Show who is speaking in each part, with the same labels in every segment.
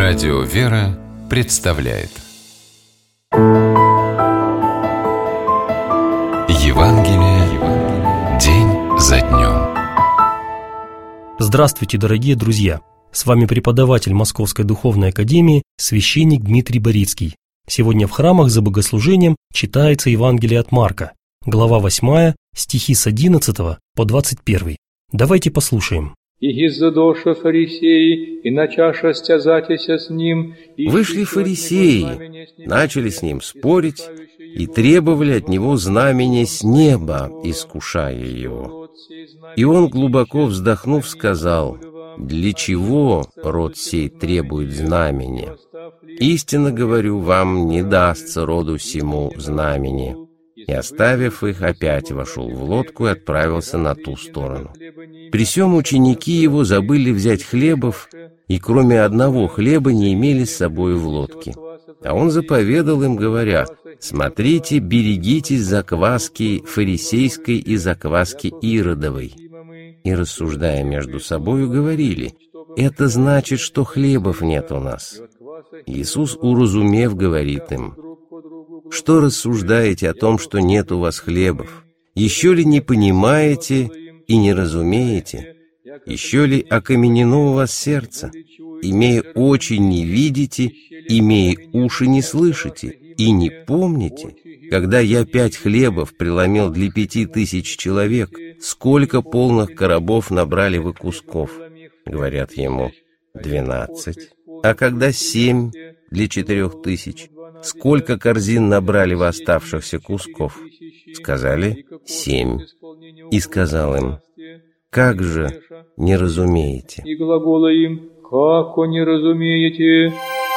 Speaker 1: Радио «Вера» представляет Евангелие день за днем.
Speaker 2: Здравствуйте, дорогие друзья! С вами преподаватель Московской Духовной Академии, священник Дмитрий Борицкий. Сегодня в храмах за богослужением читается Евангелие от Марка, глава 8, стихи с 11 по 21. Давайте послушаем.
Speaker 3: Вышли фарисеи, начали с ним спорить и требовали от него знамения с неба, искушая его. И он, глубоко вздохнув, сказал: «Для чего род сей требует знамения? Истинно говорю вам, не дастся роду сему знамение». И, оставив их, опять вошел в лодку и отправился на ту сторону. При сем ученики его забыли взять хлебов, и кроме одного хлеба не имели с собой в лодке. А он заповедал им, говоря: «Смотрите, берегитесь закваски фарисейской и закваски иродовой». И, рассуждая между собою, говорили: «Это значит, что хлебов нет у нас». Иисус, уразумев, говорит им: «Что рассуждаете о том, что нет у вас хлебов? Еще ли не понимаете и не разумеете? Еще ли окаменено у вас сердце? Имея очи не видите, имея уши не слышите, и не помните, когда я 5 хлебов преломил для 5000 человек, сколько полных коробов набрали вы кусков?» Говорят ему: 12. А когда 7 для 4000, сколько корзин набрали вы оставшихся кусков? Сказали: 7. И сказал им: как же не разумеете?
Speaker 4: И глагола им: как не разумеете?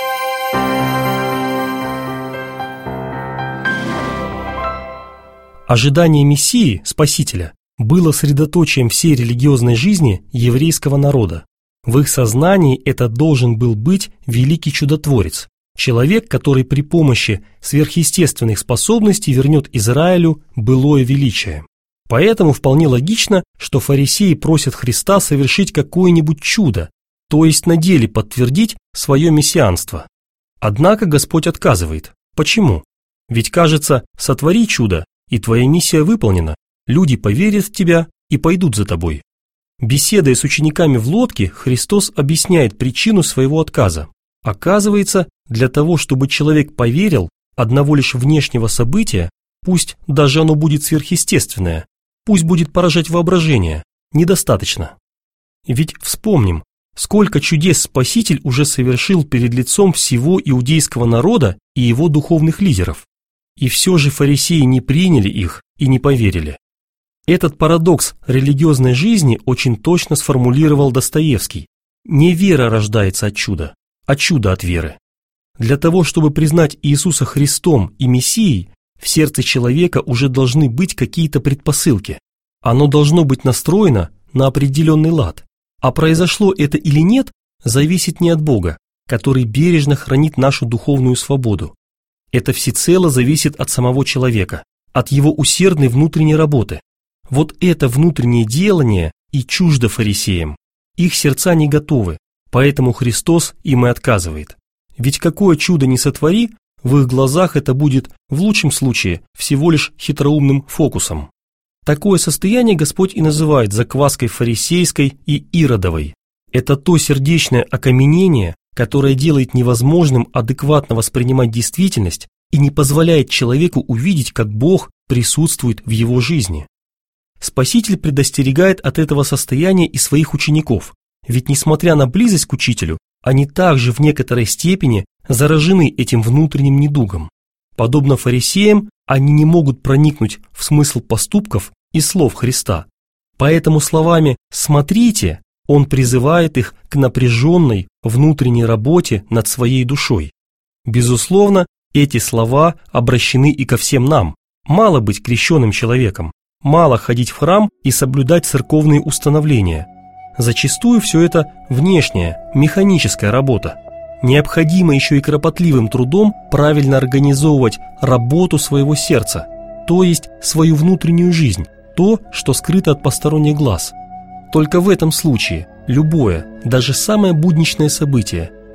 Speaker 2: Ожидание Мессии, Спасителя, было средоточием всей религиозной жизни еврейского народа. В их сознании это должен был быть великий чудотворец, человек, который при помощи сверхъестественных способностей вернет Израилю былое величие. Поэтому вполне логично, что фарисеи просят Христа совершить какое-нибудь чудо, то есть на деле подтвердить свое мессианство. Однако Господь отказывает. Почему? Ведь кажется, сотвори чудо, и твоя миссия выполнена, люди поверят в тебя и пойдут за тобой. Беседуя с учениками в лодке, Христос объясняет причину своего отказа. Оказывается, для того, чтобы человек поверил, одного лишь внешнего события, пусть даже оно будет сверхъестественное, пусть будет поражать воображение, недостаточно. Ведь вспомним, сколько чудес Спаситель уже совершил перед лицом всего иудейского народа и его духовных лидеров. И все же фарисеи не приняли их и не поверили. Этот парадокс религиозной жизни очень точно сформулировал Достоевский. Не вера рождается от чуда, а чудо от веры. Для того, чтобы признать Иисуса Христом и Мессией, в сердце человека уже должны быть какие-то предпосылки. Оно должно быть настроено на определенный лад. А произошло это или нет, зависит не от Бога, который бережно хранит нашу духовную свободу. Это всецело зависит от самого человека, от его усердной внутренней работы. Вот это внутреннее делание и чуждо фарисеям. Их сердца не готовы, поэтому Христос им и отказывает. Ведь какое чудо ни сотвори, в их глазах это будет, в лучшем случае, всего лишь хитроумным фокусом. Такое состояние Господь и называет закваской фарисейской и иродовой. Это то сердечное окаменение, которое делает невозможным адекватно воспринимать действительность и не позволяет человеку увидеть, как Бог присутствует в его жизни. Спаситель предостерегает от этого состояния и своих учеников, ведь несмотря на близость к учителю, они также в некоторой степени заражены этим внутренним недугом. Подобно фарисеям, они не могут проникнуть в смысл поступков и слов Христа. Поэтому словами «смотрите» он призывает их к напряженной внутренней работе над своей душой. Безусловно, эти слова обращены и ко всем нам. Мало быть крещенным человеком, мало ходить в храм и соблюдать церковные установления. Зачастую все это внешняя, механическая работа. Необходимо еще и кропотливым трудом правильно организовывать работу своего сердца, то есть свою внутреннюю жизнь, то, что скрыто от посторонних глаз. Только в этом случае любое, даже самое будничное событие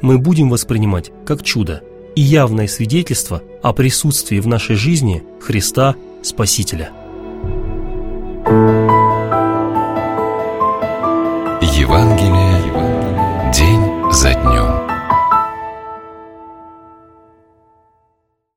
Speaker 2: мы будем воспринимать как чудо и явное свидетельство о присутствии в нашей жизни Христа Спасителя.